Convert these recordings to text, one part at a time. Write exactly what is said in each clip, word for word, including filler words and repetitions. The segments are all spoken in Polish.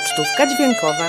Pocztówka dźwiękowa.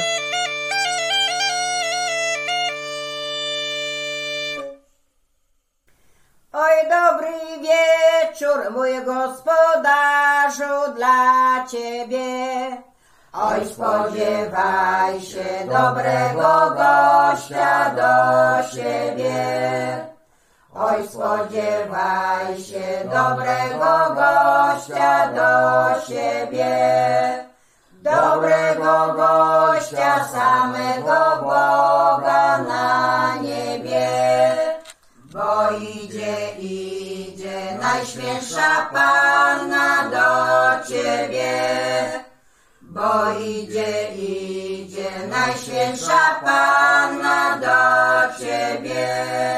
Oj, dobry wieczór, mój gospodarzu, dla ciebie. Oj, spodziewaj się dobrego gościa do siebie. Oj, spodziewaj się dobrego gościa do siebie. Dobrego gościa, samego Boga na niebie. Bo idzie, idzie Najświętsza Panna do ciebie. Bo idzie, idzie Najświętsza Panna do ciebie.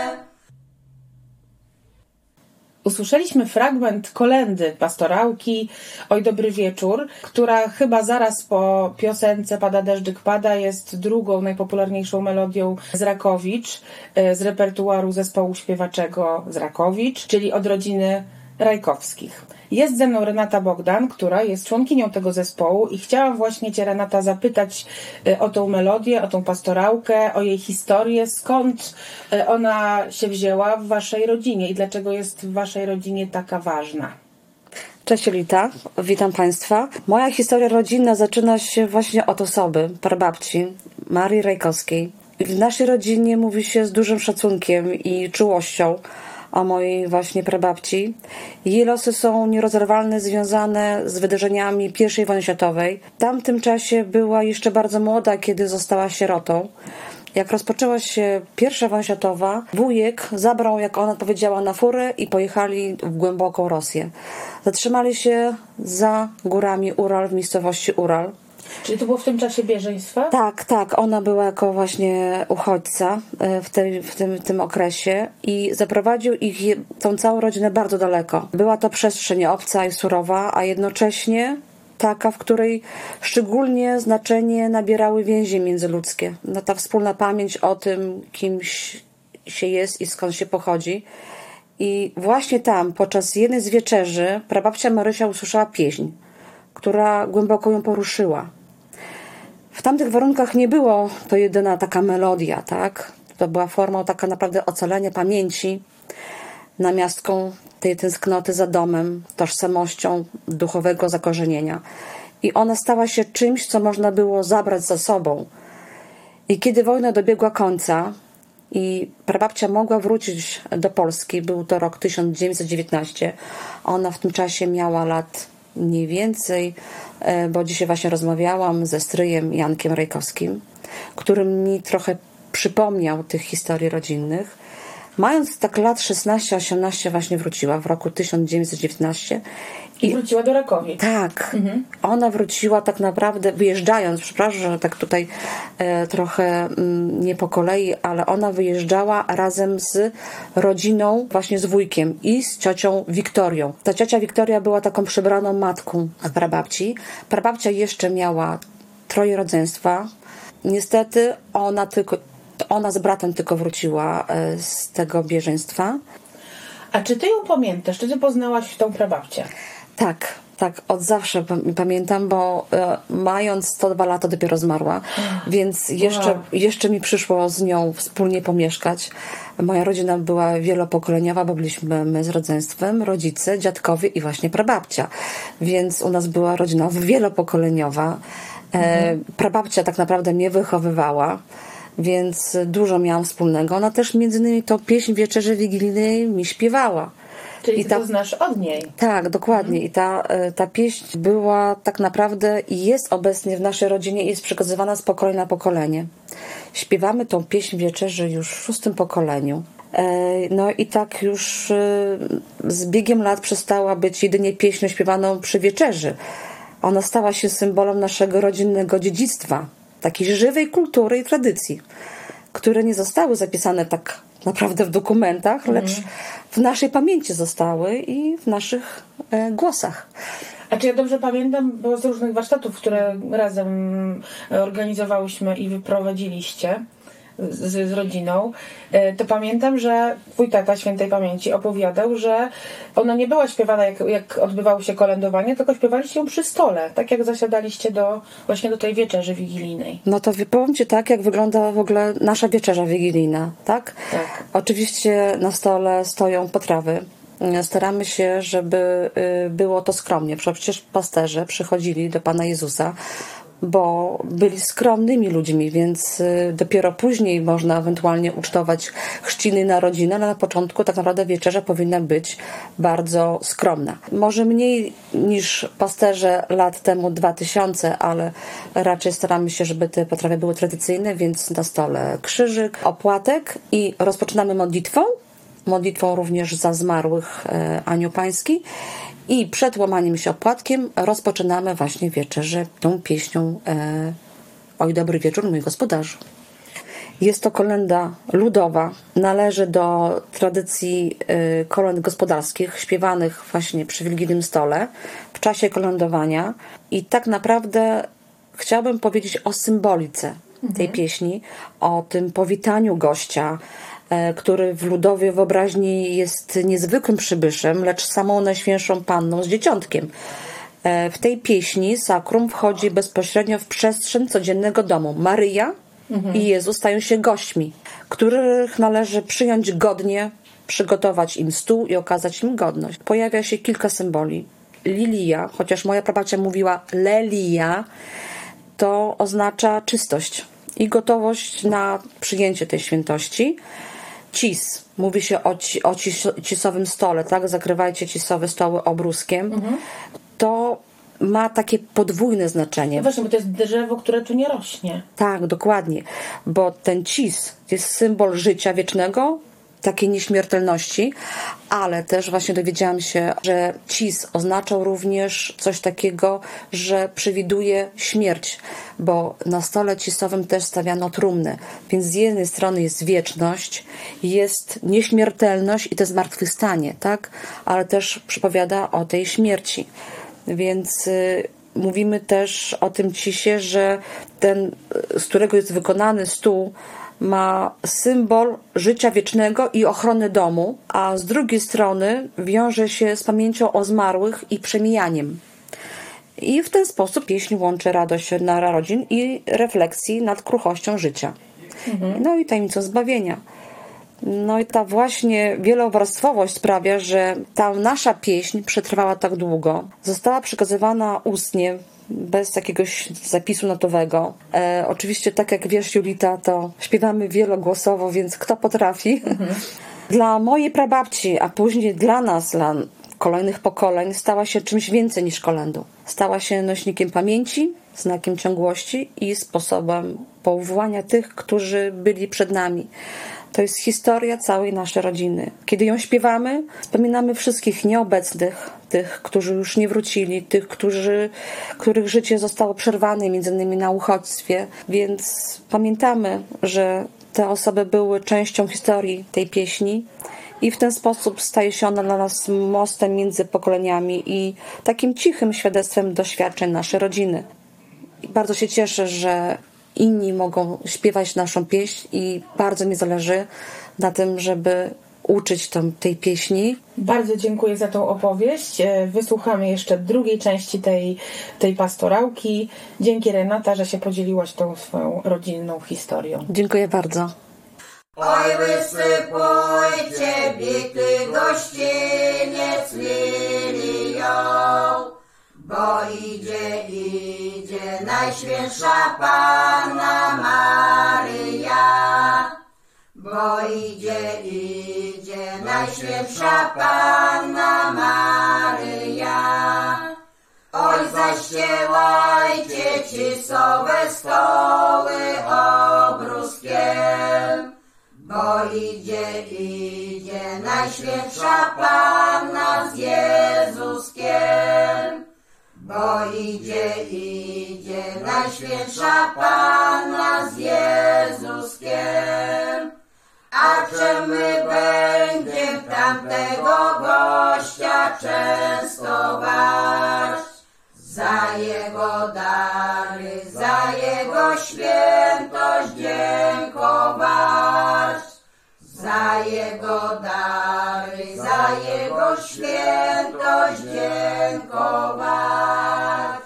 Usłyszeliśmy fragment kolędy pastorałki Oj, dobry wieczór, która chyba zaraz po piosence Pada deszczyk pada jest drugą najpopularniejszą melodią z Rakowicz, z repertuaru zespołu śpiewaczego z Rakowicz, czyli od rodziny Rajkowskich. Jest ze mną Renata Bogdan, która jest członkinią tego zespołu i chciałam właśnie Cię, Renata, zapytać o tą melodię, o tą pastorałkę, o jej historię, skąd ona się wzięła w Waszej rodzinie i dlaczego jest w Waszej rodzinie taka ważna. Cześć Jolita, witam Państwa. Moja historia rodzinna zaczyna się właśnie od osoby, prababci Marii Rajkowskiej. W naszej rodzinie mówi się z dużym szacunkiem i czułością o mojej właśnie prababci. Jej losy są nierozerwalnie związane z wydarzeniami pierwszej wojny światowej. W tamtym czasie była jeszcze bardzo młoda, kiedy została sierotą. Jak rozpoczęła się pierwsza wojna światowa, wujek zabrał, jak ona powiedziała, na furę i pojechali w głęboką Rosję. Zatrzymali się za górami Ural, w miejscowości Ural. Czyli to było w tym czasie bieżeństwa? Tak, tak. Ona była jako właśnie uchodźca w, tej, w, tym, w tym okresie i zaprowadził ich, tą całą rodzinę, bardzo daleko. Była to przestrzeń obca i surowa, a jednocześnie taka, w której szczególnie znaczenie nabierały więzi międzyludzkie. No, ta wspólna pamięć o tym, kim się jest i skąd się pochodzi. I właśnie tam, podczas jednej z wieczerzy, prababcia Marysia usłyszała pieśń, która głęboko ją poruszyła. W tamtych warunkach nie było to jedyna taka melodia, tak? To była formą taka naprawdę ocalenia pamięci, namiastką tej tęsknoty za domem, tożsamością duchowego zakorzenienia. I ona stała się czymś, co można było zabrać za sobą. I kiedy wojna dobiegła końca i prababcia mogła wrócić do Polski, był to rok tysiąc dziewięćset dziewiętnasty, ona w tym czasie miała lat mniej więcej, bo dzisiaj właśnie rozmawiałam ze stryjem Jankiem Rajkowskim, który mi trochę przypomniał tych historii rodzinnych. Mając tak lat szesnaście osiemnaście właśnie wróciła w roku tysiąc dziewięćset dziewiętnasty. I wróciła do Rakowic. Tak. Mhm. Ona wróciła tak naprawdę, wyjeżdżając, przepraszam, że tak tutaj e, trochę m, nie po kolei, ale ona wyjeżdżała razem z rodziną, właśnie z wujkiem i z ciocią Wiktorią. Ta ciocia Wiktoria była taką przybraną matką prababci. Prababcia jeszcze miała troje rodzeństwa. Niestety ona tylko ona z bratem tylko wróciła e, z tego bieżeństwa. A czy ty ją pamiętasz? Czy ty poznałaś tą prababcię? Tak, tak, od zawsze pamiętam, bo e, mając sto dwa lata dopiero zmarła, mm. więc jeszcze, wow. jeszcze mi przyszło z nią wspólnie pomieszkać. Moja rodzina była wielopokoleniowa, bo byliśmy my z rodzeństwem, rodzice, dziadkowie i właśnie prababcia. Więc u nas była rodzina wielopokoleniowa. E, mm. Prababcia tak naprawdę mnie wychowywała, więc dużo miałam wspólnego. Ona też między innymi tą pieśń Wieczerzy Wigilijnej mi śpiewała. Czyli I ty ta, to znasz od niej. Tak, dokładnie. I ta, ta pieśń była tak naprawdę i jest obecnie w naszej rodzinie i jest przekazywana z pokolenia na pokolenie. Śpiewamy tą pieśń Wieczerzy już w szóstym pokoleniu. No i tak już z biegiem lat przestała być jedynie pieśnią śpiewaną przy wieczerzy. Ona stała się symbolem naszego rodzinnego dziedzictwa, takiej żywej kultury i tradycji, które nie zostały zapisane tak naprawdę w dokumentach, lecz mm. w naszej pamięci zostały i w naszych e, głosach. A czy ja dobrze pamiętam, było z różnych warsztatów, które razem organizowałyśmy i wyprowadziliście, z, z rodziną, to pamiętam, że twój tata świętej pamięci opowiadał, że ona nie była śpiewana jak, jak odbywało się kolędowanie, tylko śpiewaliście ją przy stole, tak jak zasiadaliście do, właśnie do tej wieczerzy wigilijnej. No to powiem Ci tak, jak wygląda w ogóle nasza wieczerza wigilijna, tak? Tak. Oczywiście na stole stoją potrawy. Staramy się, żeby było to skromnie. Przecież pasterze przychodzili do Pana Jezusa, bo byli skromnymi ludźmi, więc dopiero później można ewentualnie ucztować chrzciny, narodziny, ale na początku tak naprawdę wieczerza powinna być bardzo skromna. Może mniej niż pasterze lat temu dwa tysiące, ale raczej staramy się, żeby te potrawy były tradycyjne, więc na stole krzyżyk, opłatek i rozpoczynamy modlitwą. Modlitwą również za zmarłych e, Anioł Pański i przed łamaniem się opłatkiem rozpoczynamy właśnie wieczerzę tą pieśnią e, Oj dobry wieczór, mój gospodarzu. Jest to kolęda ludowa, należy do tradycji e, kolęd gospodarskich śpiewanych właśnie przy wigilijnym stole w czasie kolędowania i tak naprawdę chciałabym powiedzieć o symbolice mhm. tej pieśni, o tym powitaniu gościa, który w ludowej wyobraźni jest niezwykłym przybyszem, lecz samą Najświętszą Panną z Dzieciątkiem. W tej pieśni sakrum wchodzi bezpośrednio w przestrzeń codziennego domu. Maryja mhm. i Jezus stają się gośćmi, których należy przyjąć godnie, przygotować im stół i okazać im godność. Pojawia się kilka symboli. Lilia, chociaż moja prababcia mówiła lelia, to oznacza czystość i gotowość na przyjęcie tej świętości. Cis. Mówi się o, ci, o cis, cisowym stole, tak? Zakrywajcie cisowe stoły obruskiem. Mhm. To ma takie podwójne znaczenie. No właśnie, bo to jest drzewo, które tu nie rośnie. Tak, dokładnie. Bo ten cis jest symbol życia wiecznego, takiej nieśmiertelności, ale też właśnie dowiedziałam się, że cis oznaczał również coś takiego, że przewiduje śmierć, bo na stole cisowym też stawiano trumnę, więc z jednej strony jest wieczność, jest nieśmiertelność i to zmartwychwstanie, tak? Ale też przypowiada o tej śmierci. Więc y, mówimy też o tym cisie, że ten, z którego jest wykonany stół, ma symbol życia wiecznego i ochrony domu, a z drugiej strony wiąże się z pamięcią o zmarłych i przemijaniem. I w ten sposób pieśń łączy radość narodzin i refleksji nad kruchością życia. Mhm. No i tajemnicą zbawienia. No i ta właśnie wielowarstwowość sprawia, że ta nasza pieśń przetrwała tak długo. Została przekazywana ustnie, bez jakiegoś zapisu notowego. E, oczywiście, tak jak wiesz, Julita, to śpiewamy wielogłosowo, więc kto potrafi. Mhm. Dla mojej prababci, a później dla nas, dla kolejnych pokoleń, stała się czymś więcej niż kolędą. Stała się nośnikiem pamięci, znakiem ciągłości i sposobem powołania tych, którzy byli przed nami. To jest historia całej naszej rodziny. Kiedy ją śpiewamy, wspominamy wszystkich nieobecnych, tych, którzy już nie wrócili, tych, którzy, których życie zostało przerwane, między innymi na uchodźstwie, więc pamiętamy, że te osoby były częścią historii tej pieśni i w ten sposób staje się ona dla nas mostem między pokoleniami i takim cichym świadectwem doświadczeń naszej rodziny. I bardzo się cieszę, że inni mogą śpiewać naszą pieśń i bardzo mi zależy na tym, żeby uczyć tam tej pieśni. Bardzo dziękuję za tą opowieść. Wysłuchamy jeszcze drugiej części tej, tej pastorałki. Dzięki, Renata, że się podzieliłaś tą swoją rodzinną historią. Dziękuję bardzo. Oj, wysypujcie bity gościniec lilią, bo idzie, idzie Najświętsza Panna Maryja. Bo idzie, idzie Najświętsza Panna Maryja. Oj, zaściełajcie cisowe stoły obruskiem, bo idzie, idzie Najświętsza Panna z Jezuskiem. Bo idzie, idzie Najświętsza Panna z Jezuskiem. A czy my będziemy tamtego gościa częstować? Za jego dary, za jego świętość dziękować. za Jego dary, za Jego świętość dziękować.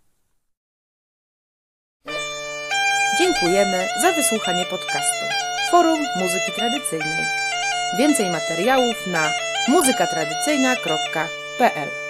Dziękujemy za wysłuchanie podcastu Forum Muzyki Tradycyjnej. Więcej materiałów na muzyka tradycyjna kropka p l.